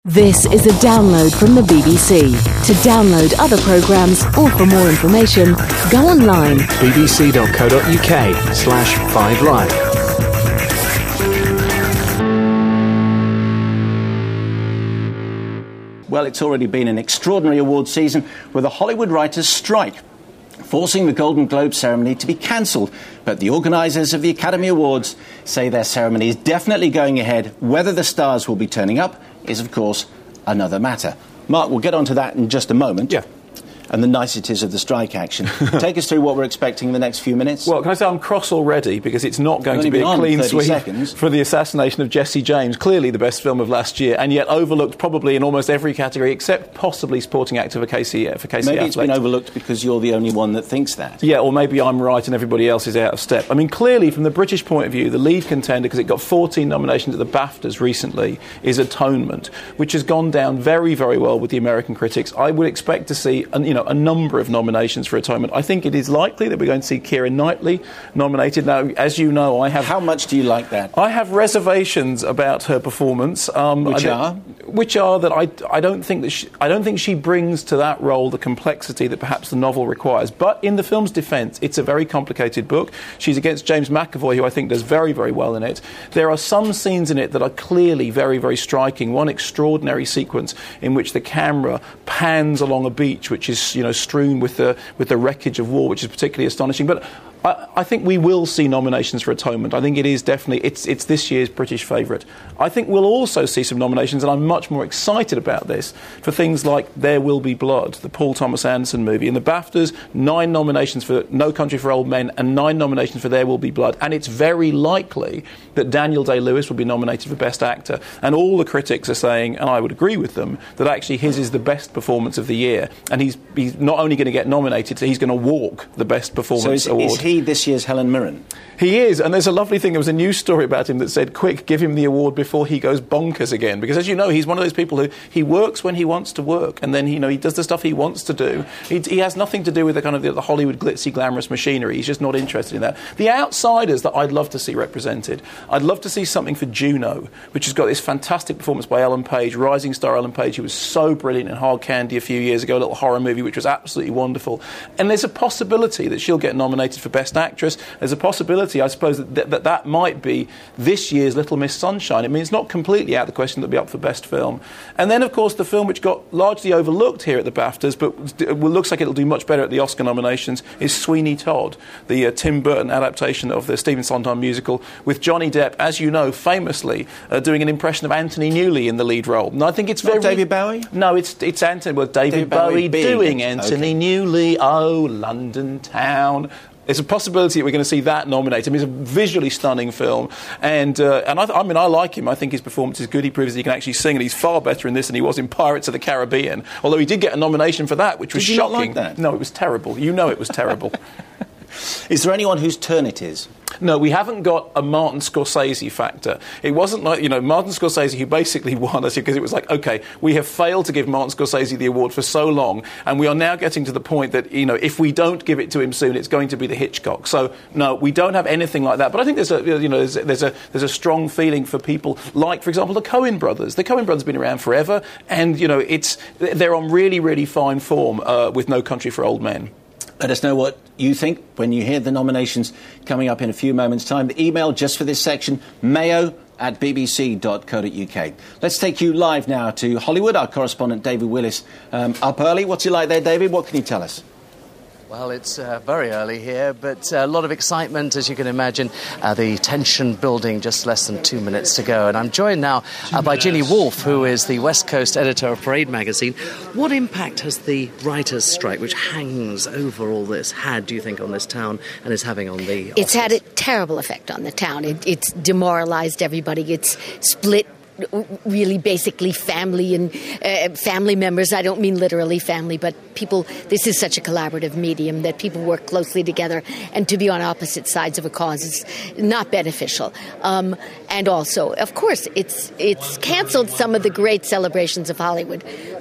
This is a download from the BBC. To download other programmes or for more information, go online. bbc.co.uk/5live. Well, it's already been an extraordinary awards season with a Hollywood writers' strike, forcing the Golden Globe ceremony to be cancelled. But the organisers of the Academy Awards say their ceremony is definitely going ahead. Whether the stars will be turning up is, of course, another matter. Mark, we'll get onto that in just a moment. Yeah. And the niceties of the strike action. Take us through what we're expecting in the next few minutes. Well, can I say I'm cross already because it's not going to be a clean sweep for The Assassination of Jesse James, clearly the best film of last year, and yet overlooked probably in almost every category except possibly supporting actor for Casey Affleck. Maybe it's been overlooked because you're the only one that thinks that. Yeah, or maybe I'm right and everybody else is out of step. I mean, clearly, from the British point of view, the lead contender, because it got 14 nominations at the BAFTAs recently, is Atonement, which has gone down very, very well with the American critics. I would expect to see a number of nominations for Atonement. I think it is likely that we're going to see Keira Knightley nominated. Now, as you know, I have... How much do you like that? I have reservations about her performance. Which are that I don't think she brings to that role the complexity that perhaps the novel requires. But in the film's defence, it's a very complicated book. She's against James McAvoy, who I think does very, very well in it. There are some scenes in it that are clearly very, very striking. One extraordinary sequence in which the camera pans along a beach, which is, strewn with the wreckage of war, which is particularly astonishing. But I think we will see nominations for Atonement. I think it is definitely, it's this year's British favourite. I think we'll also see some nominations, and I'm much more excited about this, for things like There Will Be Blood, the Paul Thomas Anderson movie. In the BAFTAs, 9 nominations for No Country for Old Men and 9 nominations for There Will Be Blood. And it's very likely that Daniel Day-Lewis will be nominated for Best Actor. And all the critics are saying, and I would agree with them, that actually his is the best performance of the year. And he's not only going to get nominated, he's going to walk the Best Performance Award. Is he this year's Helen Mirren? He is, and there's a lovely thing. There was a news story about him that said, quick, give him the award before he goes bonkers again. Because as you know, he's one of those people who, he works when he wants to work, and then, he does the stuff he wants to do. He has nothing to do with the kind of the Hollywood glitzy, glamorous machinery. He's just not interested in that. The outsiders that I'd love to see represented, I'd love to see something for Juno, which has got this fantastic performance by Ellen Page, rising star Ellen Page, who was so brilliant in Hard Candy a few years ago, a little horror movie, which was absolutely wonderful. And there's a possibility that she'll get nominated for Best Actress. There's a possibility, I suppose, that might be this year's Little Miss Sunshine. I mean, it's not completely out of the question that it'll be up for Best Film. And then, of course, the film which got largely overlooked here at the BAFTAs, but looks like it'll do much better at the Oscar nominations, is Sweeney Todd, the Tim Burton adaptation of the Stephen Sondheim musical, with Johnny Depp, as you know, famously doing an impression of Anthony Newley in the lead role. And I think it's very... David Bowie? No, it's Anthony. Well, David Bowie doing Anthony Newley. Oh, London town. There's a possibility that we're going to see that nominated. I mean, it's a visually stunning film, and I like him. I think his performance is good. He proves that he can actually sing, and he's far better in this than he was in Pirates of the Caribbean. Although he did get a nomination for that, which was shocking. Did you not like that? No, it was terrible. You know it was terrible. Is there anyone whose turn it is? No, we haven't got a Martin Scorsese factor. It wasn't like, Martin Scorsese, who basically won us because it was like, OK, we have failed to give Martin Scorsese the award for so long, and we are now getting to the point that, if we don't give it to him soon, it's going to be the Hitchcock. So, no, we don't have anything like that. But I think there's a strong feeling for people like, for example, the Coen brothers. The Coen brothers have been around forever, and, they're on really, really fine form with No Country for Old Men. Let us know what you think when you hear the nominations coming up in a few moments' time. The email just for this section, mayo@bbc.co.uk. Let's take you live now to Hollywood. Our correspondent David Willis up early. What's it like there, David? What can you tell us? Well, it's very early here, but a lot of excitement, as you can imagine. The tension building, just less than 2 minutes to go. And I'm joined now by Ginny Wolfe, who is the West Coast editor of Parade magazine. What impact has the writers' strike, which hangs over all this, had, do you think, on this town and is having on the Oscars? It's had a terrible effect on the town. It's demoralized everybody. It's split really basically family and family members. I don't mean literally family, but people, this is such a collaborative medium that people work closely together, and to be on opposite sides of a cause is not beneficial. And also, of course, it's canceled some of the great celebrations of Hollywood.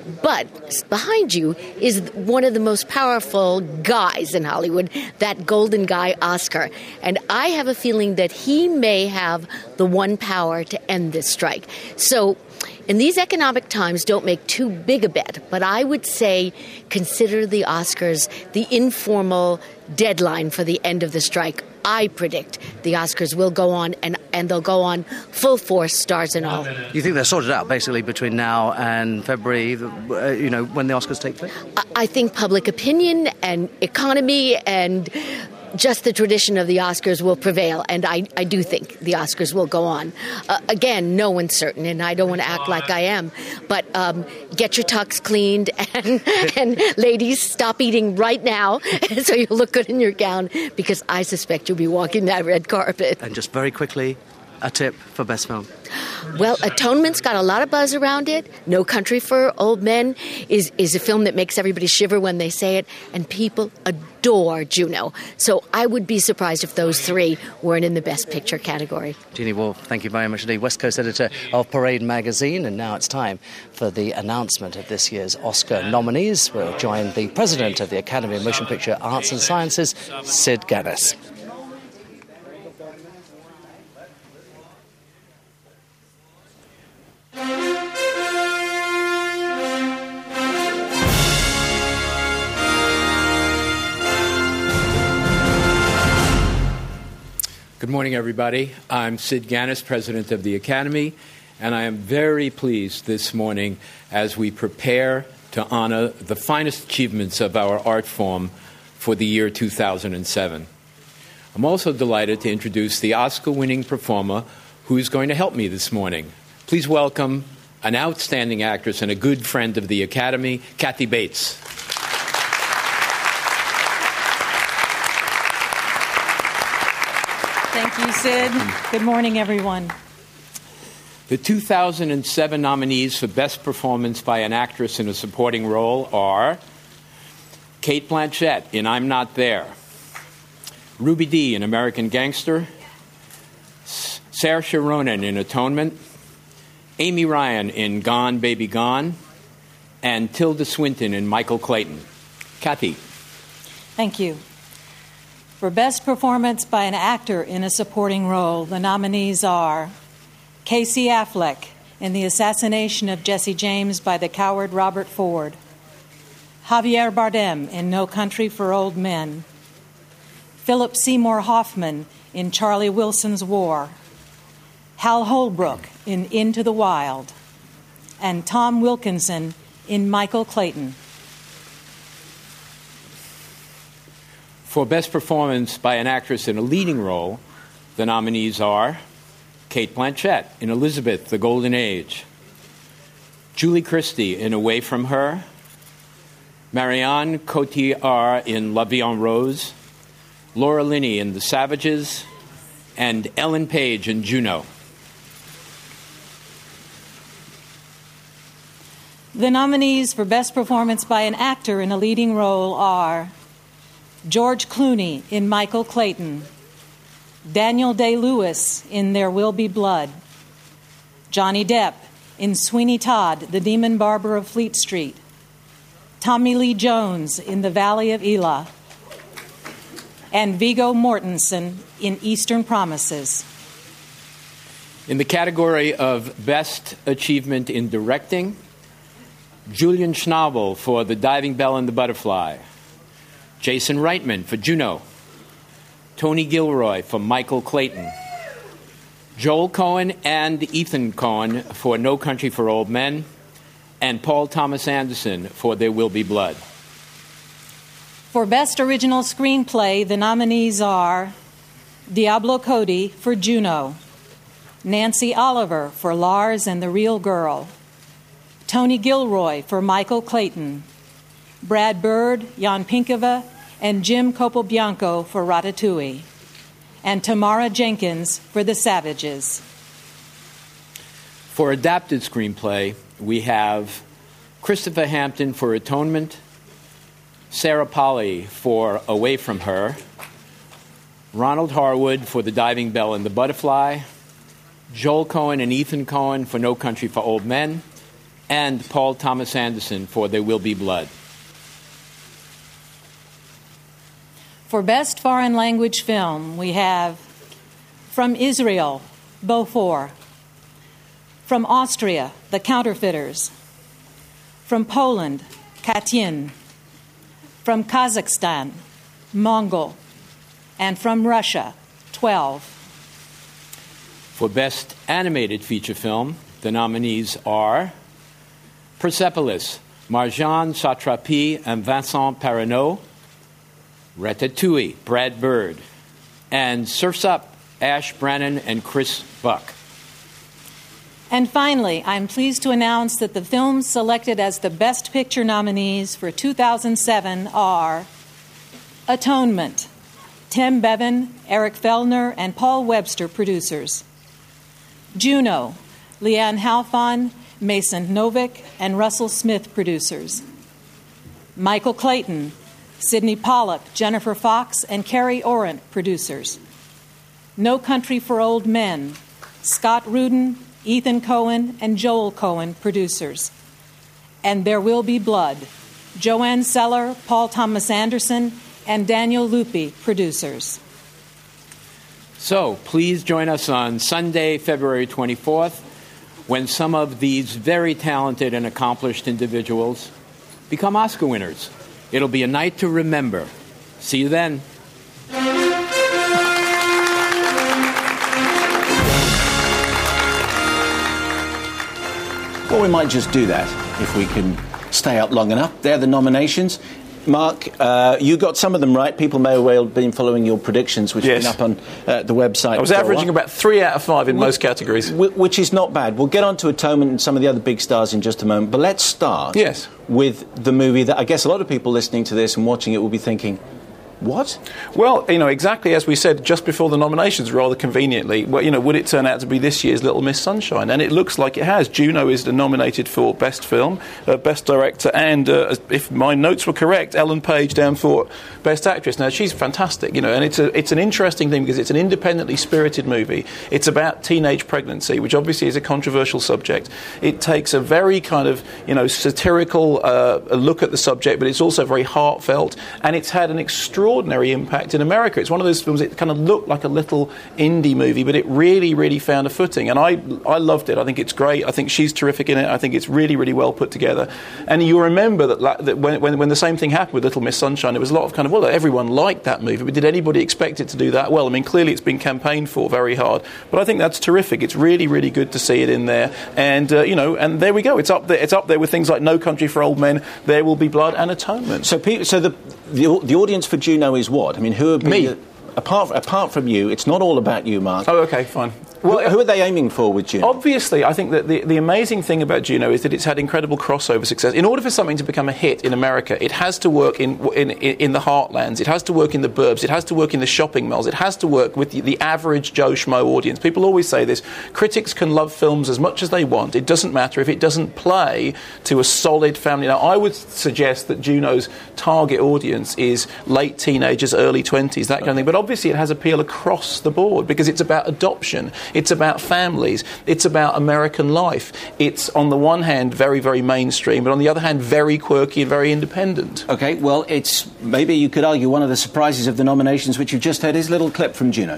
But behind you is one of the most powerful guys in Hollywood, that golden guy, Oscar. And I have a feeling that he may have the one power to end this strike. So in these economic times, don't make too big a bet, but I would say consider the Oscars the informal deadline for the end of the strike. I predict the Oscars will go on, and they'll go on full force, stars and all. You think they're sorted out, basically, between now and February, when the Oscars take place? I think public opinion and economy and just the tradition of the Oscars will prevail, and I do think the Oscars will go on. Again, no one's certain, and I don't want to act like I am, but get your tux cleaned, and ladies, stop eating right now so you'll look good in your gown, because I suspect you'll be walking that red carpet. And just very quickly, a tip for Best Film. Well, Atonement's got a lot of buzz around it. No Country for Old Men is a film that makes everybody shiver when they say it, and people adore Juno. So I would be surprised if those three weren't in the Best Picture category. Jeannie Wolf, thank you very much indeed. West Coast editor of Parade magazine, and now it's time for the announcement of this year's Oscar nominees. We'll join the president of the Academy of Motion Picture Arts and Sciences, Sid Ganis. Good morning, everybody. I'm Sid Ganis, president of the Academy, and I am very pleased this morning as we prepare to honor the finest achievements of our art form for the year 2007. I'm also delighted to introduce the Oscar-winning performer who is going to help me this morning. Please welcome an outstanding actress and a good friend of the Academy, Kathy Bates. Thank you, Sid. Good morning, everyone. The 2007 nominees for Best Performance by an Actress in a Supporting Role are Cate Blanchett in I'm Not There, Ruby Dee in American Gangster, Saoirse Ronan in Atonement, Amy Ryan in Gone, Baby Gone, and Tilda Swinton in Michael Clayton. Kathy. Thank you. For Best Performance by an Actor in a Supporting Role, the nominees are Casey Affleck in The Assassination of Jesse James by the coward Robert Ford, Javier Bardem in No Country for Old Men, Philip Seymour Hoffman in Charlie Wilson's War, Hal Holbrook in Into the Wild, and Tom Wilkinson in Michael Clayton. For Best Performance by an Actress in a Leading Role, the nominees are Cate Blanchett in Elizabeth, The Golden Age, Julie Christie in Away From Her, Marianne Cotillard in La Vie en Rose, Laura Linney in The Savages, and Ellen Page in Juno. The nominees for Best Performance by an Actor in a Leading Role are George Clooney in Michael Clayton, Daniel Day-Lewis in There Will Be Blood, Johnny Depp in Sweeney Todd, The Demon Barber of Fleet Street, Tommy Lee Jones in The Valley of Elah, and Viggo Mortensen in Eastern Promises. In the category of Best Achievement in Directing, Julian Schnabel for The Diving Bell and the Butterfly, Jason Reitman for Juno, Tony Gilroy for Michael Clayton, Joel Cohen and Ethan Cohen for No Country for Old Men, and Paul Thomas Anderson for There Will Be Blood. For Best Original Screenplay, the nominees are Diablo Cody for Juno, Nancy Oliver for Lars and the Real Girl, Tony Gilroy for Michael Clayton, Brad Bird, Jan Pinkava, and Jim Copobianco for Ratatouille, and Tamara Jenkins for The Savages. For Adapted Screenplay, we have Christopher Hampton for Atonement, Sarah Polley for Away From Her, Ronald Harwood for The Diving Bell and the Butterfly, Joel Cohen and Ethan Cohen for No Country for Old Men, and Paul Thomas Anderson for There Will Be Blood. For Best Foreign Language Film, we have from Israel, Beaufort. From Austria, The Counterfeiters. From Poland, Katyn. From Kazakhstan, Mongol. And from Russia, 12. For Best Animated Feature Film, the nominees are Persepolis, Marjane Satrapi and Vincent Perronneau, Ratatouille, Brad Bird, and Surf's Up, Ash Brannon and Chris Buck. And finally, I'm pleased to announce that the films selected as the Best Picture nominees for 2007 are Atonement, Tim Bevan, Eric Feldner, and Paul Webster, producers. Juno, Leanne Halfon, Mason Novick, and Russell Smith, producers. Michael Clayton, Sidney Pollack, Jennifer Fox, and Carrie Orant, producers. No Country for Old Men, Scott Rudin, Ethan Cohen, and Joel Cohen, producers. And There Will Be Blood, Joanne Seller, Paul Thomas Anderson, and Daniel Lupi, producers. So please join us on Sunday, February 24th, when some of these very talented and accomplished individuals become Oscar winners. It'll be a night to remember. See you then. Well, we might just do that if we can stay up long enough. They're the nominations. Mark, you got some of them right. People may well have been following your predictions, which have been up on the website. I was averaging about 3 out of 5 in most categories. Which is not bad. We'll get on to Atonement and some of the other big stars in just a moment. But let's start with the movie that I guess a lot of people listening to this and watching it will be thinking, what? Well, exactly as we said just before the nominations, rather conveniently, would it turn out to be this year's Little Miss Sunshine? And it looks like it has. Juno is nominated for Best Film, Best Director, and, if my notes were correct, Ellen Page down for Best Actress. Now, she's fantastic, and it's an interesting thing because it's an independently spirited movie. It's about teenage pregnancy, which obviously is a controversial subject. It takes a very kind of, satirical look at the subject, but it's also very heartfelt, and it's had an extraordinary impact in America. It's one of those films, it kind of looked like a little indie movie, but it really, really found a footing. And I loved it. I think it's great. I think she's terrific in it. I think it's really, really well put together. And you remember that when the same thing happened with Little Miss Sunshine, it was a lot of kind of, well, everyone liked that movie, but did anybody expect it to do that well? I mean, clearly it's been campaigned for very hard. But I think that's terrific. It's really, really good to see it in there. And, and there we go. It's up there. It's up there with things like No Country for Old Men, There Will Be Blood, and Atonement. So the audience for Juno is what? I mean, who would be... Me. Apart from you, it's not all about you, Mark. Oh, okay, fine. Well, who are they aiming for with Juno? Obviously, I think that the amazing thing about Juno is that it's had incredible crossover success. In order for something to become a hit in America, it has to work in the heartlands. It has to work in the burbs. It has to work in the shopping malls. It has to work with the average Joe Schmo audience. People always say this. Critics can love films as much as they want. It doesn't matter if it doesn't play to a solid family. Now, I would suggest that Juno's target audience is late teenagers, early 20s, that kind of thing. But obviously, it has appeal across the board because it's about adoption. It's about families. It's about American life. It's, on the one hand, very, very mainstream, but on the other hand, very quirky and very independent. OK, well, it's, maybe you could argue, one of the surprises of the nominations, which you've just heard, is a little clip from Juno.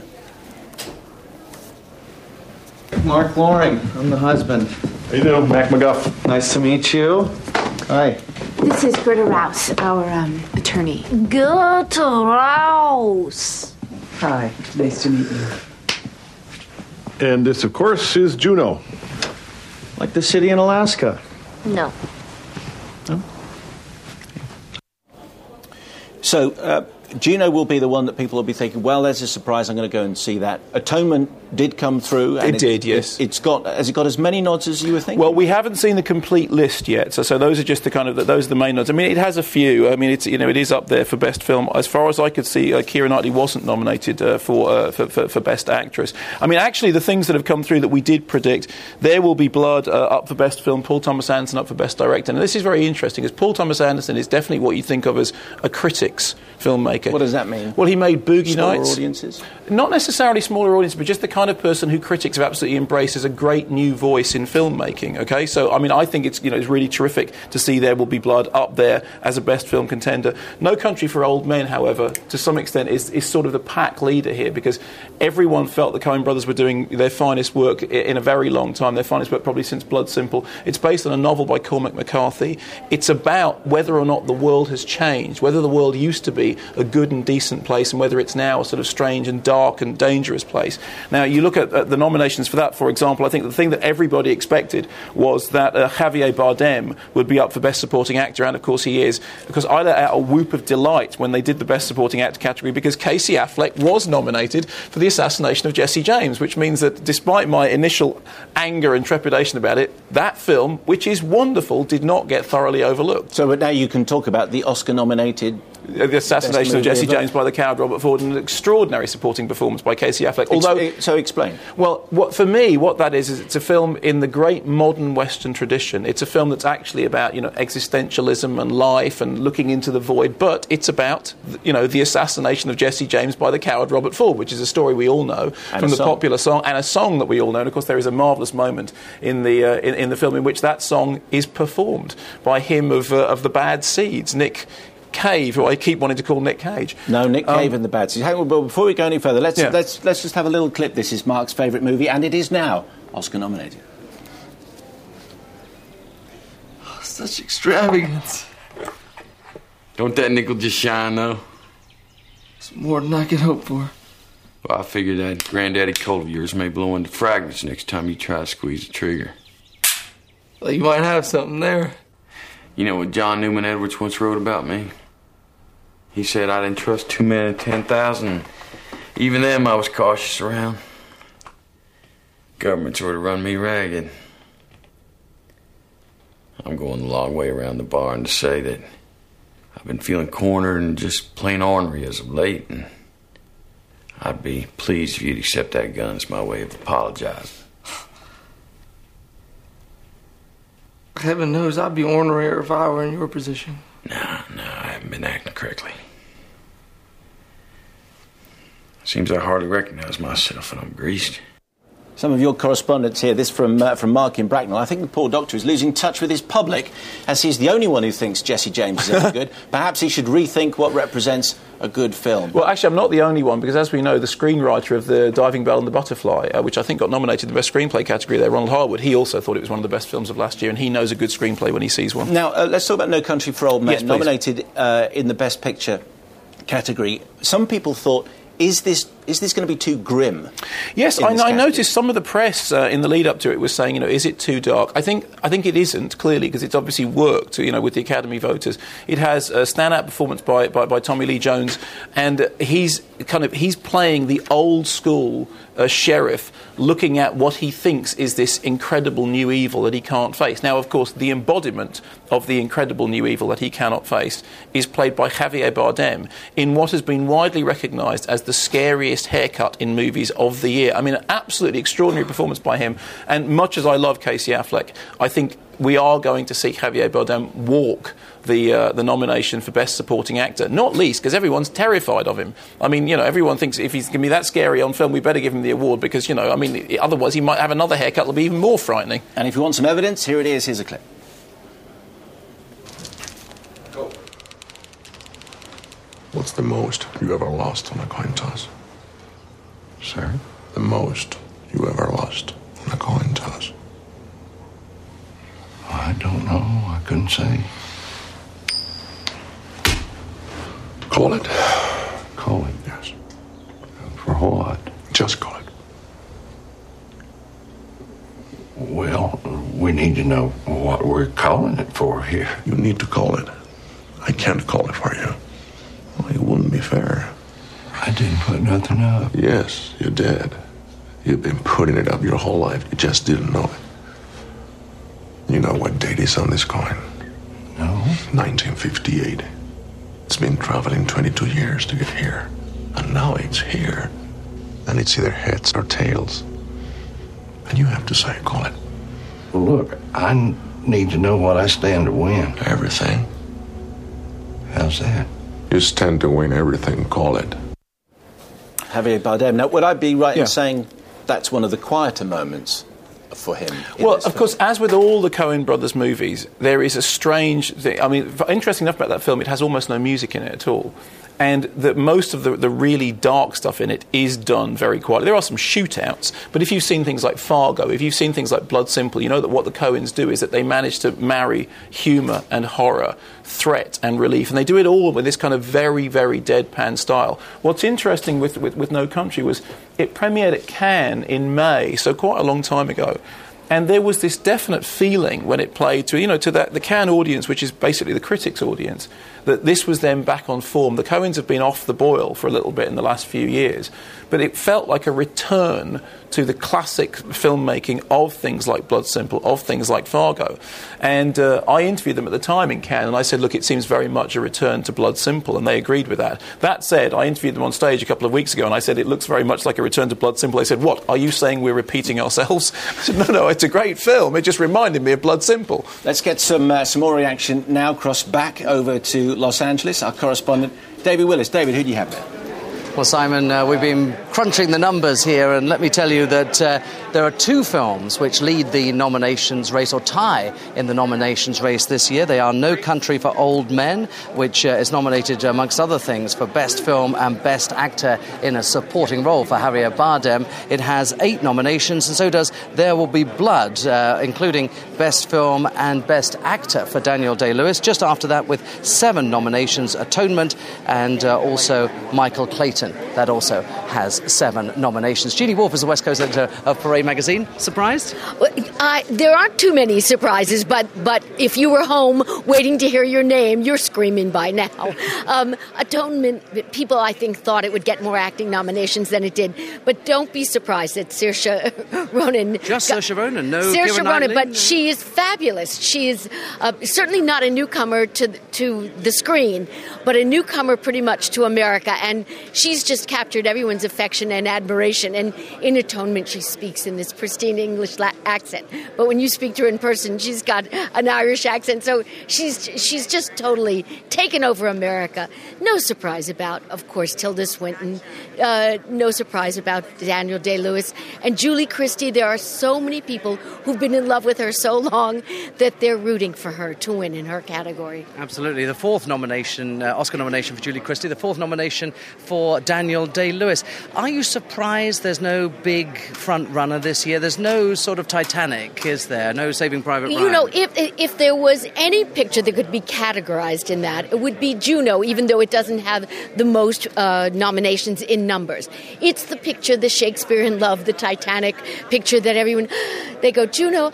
Mark Loring, I'm the husband. How you doing? Mac McGuff. Nice to meet you. Hi. This is Greta Rouse, our attorney. Greta Rouse. Hi, nice to meet you. And this, of course, is Juno. Like the city in Alaska. No. No? So, Juno will be the one that people will be thinking, well, there's a surprise, I'm going to go and see that. Atonement did come through. And it did, yes. Has it got as many nods as you were thinking? Well, we haven't seen the complete list yet, so those are just those are the main nods. I mean, it has a few. I mean, it is up there for Best Film. As far as I could see, Keira Knightley wasn't nominated for Best Actress. I mean, actually, the things that have come through that we did predict, There Will Be Blood up for Best Film, Paul Thomas Anderson up for Best Director. And this is very interesting, because Paul Thomas Anderson is definitely what you think of as a critic's filmmaker. filmmaker. What does that mean? Well, he made Boogie Smaller Nights. audiences? Not necessarily smaller audiences, but just the kind of person who critics have absolutely embraced as a great new voice in filmmaking. Okay, so I mean, I think it's really terrific to see There Will Be Blood up there as a best film contender. No Country for Old Men, however, to some extent is sort of the pack leader here, because everyone felt the Coen brothers were doing their finest work in a very long time, their finest work probably since Blood Simple. It's based on a novel by Cormac McCarthy. It's about whether or not the world has changed, whether the world used to be a good and decent place and whether it's now a sort of strange and dark and dangerous place. Now, you look at the nominations for that, for example, I think the thing that everybody expected was that Javier Bardem would be up for Best Supporting Actor, and of course he is, because I let out a whoop of delight when they did the Best Supporting Actor category, because Casey Affleck was nominated for the assassination of Jesse James, which means that despite my initial anger and trepidation about it, that film, which is wonderful, did not get thoroughly overlooked. So, but now you can talk about the Oscar-nominated... The assassination of Jesse James by the coward Robert Ford, and an extraordinary supporting performance by Casey Affleck. Although, so explain. Well, for me, what that is it's a film in the great modern Western tradition. It's a film that's actually about existentialism and life and looking into the void, but it's about the assassination of Jesse James by the coward Robert Ford, which is a story we all know from the popular song, and a song that we all know. And of course, there is a marvellous moment in the film in which that song is performed by him of the Bad Seeds, Nick Cave, who I keep wanting to call Nick Cage. No, Nick Cave and the Bad Seeds. Hang on, but before we go any further, let's just have a little clip. This is Mark's favourite movie, and it is now Oscar nominated. Oh, such extravagance. Don't that nickel just shine, though? It's more than I could hope for. Well, I figure that granddaddy Colt of yours may blow into fragments next time you try to squeeze the trigger. Well, you might have something there. You know what John Newman Edwards once wrote about me? He said I didn't trust 2 men in 10,000. Even them I was cautious around. Government sort of run me ragged. I'm going the long way around the barn to say that I've been feeling cornered and just plain ornery as of late, and I'd be pleased if you'd accept that gun as my way of apologizing. Heaven knows I'd be ornerier if I were in your position. No, I haven't been acting correctly. Seems I hardly recognize myself when I'm greased. Some of your correspondence here, this from Mark in Bracknell. I think the poor doctor is losing touch with his public, as he's the only one who thinks Jesse James is any good. Perhaps he should rethink what represents a good film. Well, actually, I'm not the only one, because as we know, the screenwriter of The Diving Bell and the Butterfly, which I think got nominated in the Best Screenplay category there, Ronald Harwood, he also thought it was one of the best films of last year, and he knows a good screenplay when he sees one. Now, let's talk about No Country for Old Men, yes, nominated in the Best Picture category. Some people thought, is this going to be too grim? Yes, I noticed some of the press in the lead up to it was saying, is it too dark? I think it isn't, clearly, because it's obviously worked, with the Academy voters. It has a standout performance by Tommy Lee Jones, and he's playing the old school sheriff, looking at what he thinks is this incredible new evil that he can't face. Now, of course, the embodiment of the incredible new evil that he cannot face is played by Javier Bardem in what has been widely recognised as the scariest haircut in movies of the year. I mean, an absolutely extraordinary performance by him, and much as I love Casey Affleck, I think we are going to see Javier Bardem walk the nomination for Best Supporting Actor, not least because everyone's terrified of him. I mean, everyone thinks if he's going to be that scary on film, we better give him the award because, otherwise he might have another haircut that'll be even more frightening. And if you want some evidence, here it is. Here's a clip. What's the most you ever lost on a coin toss? Sir? The most you ever lost on a coin toss? I don't know. I couldn't say. Call it. Call it? Yes. For what? Just call it. Well, we need to know what we're calling it for here. You need to call it. I can't call it for you. Well, it wouldn't be fair. I didn't put nothing up. Yes, you did. You've been putting it up your whole life. You just didn't know it. You know what date is on this coin? No. 1958. It's been traveling 22 years to get here. And now it's here. And it's either heads or tails. And you have to say, call it. Well, look, I need to know what I stand to win. Everything. How's that? You stand to win everything, call it. Javier Bardem. Now, would I be right in saying that's one of the quieter moments for him? Well, of course, as with all the Coen brothers movies, there is a strange thing. I mean, interesting enough about that film, it has almost no music in it at all. And that most of the really dark stuff in it is done very quietly. There are some shootouts, but if you've seen things like Fargo, if you've seen things like Blood Simple, you know that what the Coens do is that they manage to marry humour and horror, threat and relief, and they do it all with this kind of very, very deadpan style. What's interesting with No Country was it premiered at Cannes in May, so quite a long time ago. And there was this definite feeling when it played to the Cannes audience, which is basically the critics' audience, that this was them back on form. The Coens have been off the boil for a little bit in the last few years, but it felt like a return to the classic filmmaking of things like Blood Simple, of things like Fargo. And I interviewed them at the time in Cannes, and I said, look, it seems very much a return to Blood Simple, and they agreed with that. That said, I interviewed them on stage a couple of weeks ago, and I said, it looks very much like a return to Blood Simple. They said, what, are you saying we're repeating ourselves? I said, no, it's a great film. It just reminded me of Blood Simple. Let's get some more reaction now. Cross back over to Los Angeles. Our correspondent, David Willis. David, who do you have there? Well, Simon, we've been crunching the numbers here, and let me tell you that there are two films which lead the nominations race, or tie in the nominations race this year. They are No Country for Old Men, which is nominated, amongst other things, for Best Film and Best Actor in a Supporting Role for Javier Bardem. It has 8 nominations, and so does There Will Be Blood, including Best Film and Best Actor for Daniel Day-Lewis. Just after that, with 7 nominations, Atonement, and also Michael Clayton. That also has 7 nominations. Jeannie Wolfe is the West Coast editor of Parade magazine. Surprised? There aren't too many surprises, but if you were home waiting to hear your name, you're screaming by now. Atonement, people, I think, thought it would get more acting nominations than it did. But don't be surprised that Saoirse Ronan... Just Saoirse Ronan, no Saoirse Keira Ronan, Knightley, but no. she is fabulous. She is certainly not a newcomer to the screen, but a newcomer pretty much to America. And she's just captured everyone's affection and admiration. And in Atonement, she speaks in this pristine English accent. But when you speak to her in person, she's got an Irish accent. So she's just totally taken over America. No surprise about, of course, Tilda Swinton. No surprise about Daniel Day-Lewis. And Julie Christie, there are so many people who've been in love with her so long that they're rooting for her to win in her category. Absolutely. The 4th nomination, Oscar nomination for Julie Christie, the 4th nomination for Daniel Day-Lewis. Are you surprised there's no big front runner this year? There's no sort of Titanic, is there? No Saving Private Ryan? You know, if there was any picture that could be categorized in that, it would be Juno, even though it doesn't have the most nominations in numbers. It's the picture, the Shakespeare in Love, the Titanic picture that everyone, they go, Juno,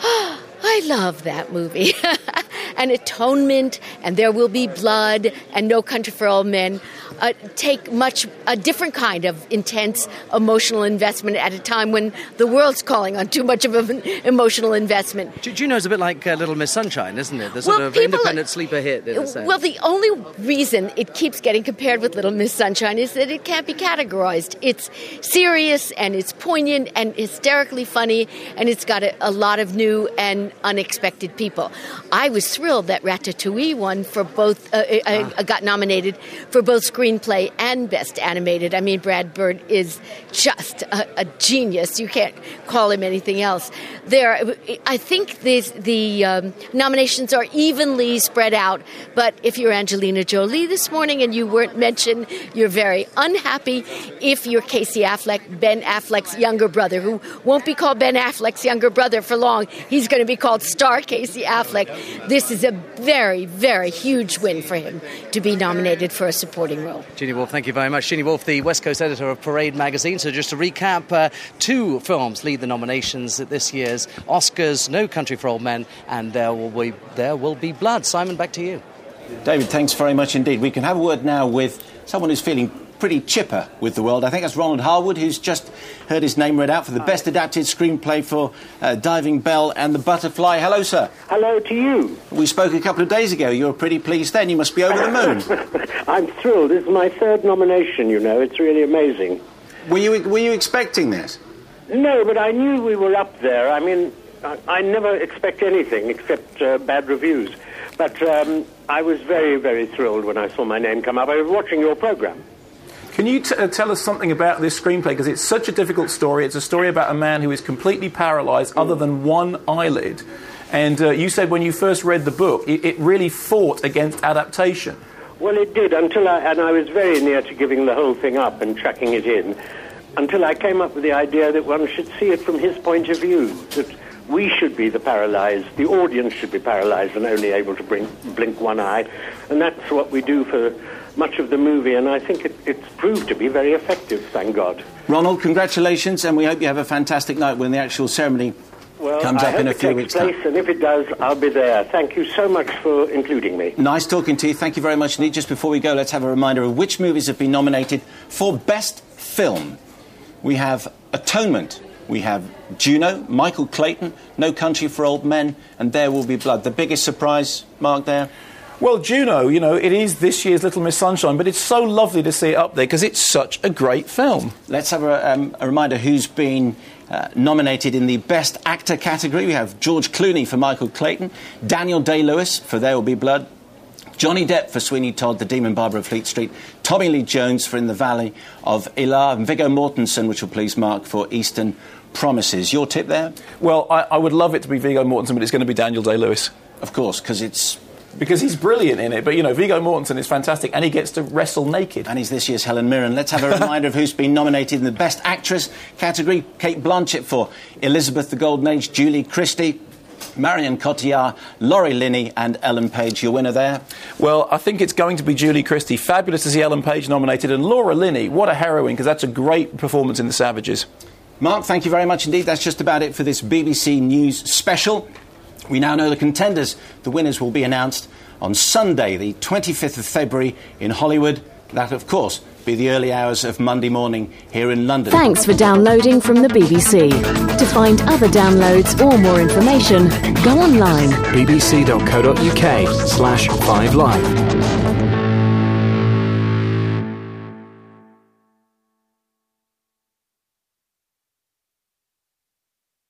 I love that movie. And Atonement, and There Will Be Blood, and No Country for Old Men take a different kind of intense emotional investment at a time when the world's calling on too much of an emotional investment. Juno's a bit like Little Miss Sunshine, isn't it? The sort of independent sleeper hit. Well, the only reason it keeps getting compared with Little Miss Sunshine is that it can't be categorized. It's serious, and it's poignant, and hysterically funny, and it's got a lot of new and unexpected people. I was thrilled that Ratatouille won for both, got nominated for both screenplay and Best Animated. I mean, Brad Bird is just a genius. You can't call him anything else. I think the nominations are evenly spread out, but if you're Angelina Jolie this morning and you weren't mentioned, you're very unhappy. If you're Casey Affleck, Ben Affleck's younger brother, who won't be called Ben Affleck's younger brother for long, he's going to be called Star Casey Affleck. This is a very, very huge win for him to be nominated for a supporting role. Jeannie Wolfe, thank you very much. Jeannie Wolfe, the West Coast editor of Parade magazine. So just to recap, 2 films lead the nominations at this year's Oscars, No Country for Old Men, and There Will Be Blood. Simon, back to you. David, thanks very much indeed. We can have a word now with someone who's feeling pretty chipper with the world. I think that's Ronald Harwood, who's just heard his name read out for the Best Adapted Screenplay for Diving Bell and The Butterfly. Hello, sir. Hello to you. We spoke a couple of days ago. You were pretty pleased then. You must be over the moon. I'm thrilled. This is my 3rd nomination, you know. It's really amazing. Were you expecting this? No, but I knew we were up there. I mean, I never expect anything except bad reviews. But I was very, very thrilled when I saw my name come up. I was watching your program. Can you tell us something about this screenplay? Because it's such a difficult story. It's a story about a man who is completely paralysed other than one eyelid. And you said when you first read the book, it really fought against adaptation. Well, it did, and I was very near to giving the whole thing up and chucking it in, until I came up with the idea that one should see it from his point of view, that we should be the paralysed, the audience should be paralysed and only able to blink one eye, and that's what we do for much of the movie, and I think it's proved to be very effective, thank God. Ronald, congratulations, and we hope you have a fantastic night when the actual ceremony comes up in a few weeks' time. And if it does, I'll be there. Thank you so much for including me. Nice talking to you. Thank you very much indeed. Just before we go, let's have a reminder of which movies have been nominated for Best Film. We have Atonement, we have Juno, Michael Clayton, No Country for Old Men, and There Will Be Blood. The biggest surprise, Mark, there? Well, Juno, it is this year's Little Miss Sunshine, but it's so lovely to see it up there because it's such a great film. Let's have a reminder who's been nominated in the Best Actor category. We have George Clooney for Michael Clayton, Daniel Day-Lewis for There Will Be Blood, Johnny Depp for Sweeney Todd, The Demon Barber of Fleet Street, Tommy Lee Jones for In the Valley of Elah, and Viggo Mortensen, which will please Mark, for Eastern Promises. Your tip there? Well, I would love it to be Viggo Mortensen, but it's going to be Daniel Day-Lewis. Of course, because he's brilliant in it, but, Viggo Mortensen is fantastic, and he gets to wrestle naked. And he's this year's Helen Mirren. Let's have a reminder of who's been nominated in the Best Actress category. Cate Blanchett for Elizabeth the Golden Age, Julie Christie, Marion Cotillard, Laurie Linney and Ellen Page. Your winner there? Well, I think it's going to be Julie Christie. Fabulous to see Ellen Page nominated, and Laura Linney, what a heroine, because that's a great performance in The Savages. Mark, thank you very much indeed. That's just about it for this BBC News special. We now know the contenders. The winners will be announced on Sunday, the 25th of February in Hollywood. That, of course, be the early hours of Monday morning here in London. Thanks for downloading from the BBC. To find other downloads or more information, go online. bbc.co.uk/5live.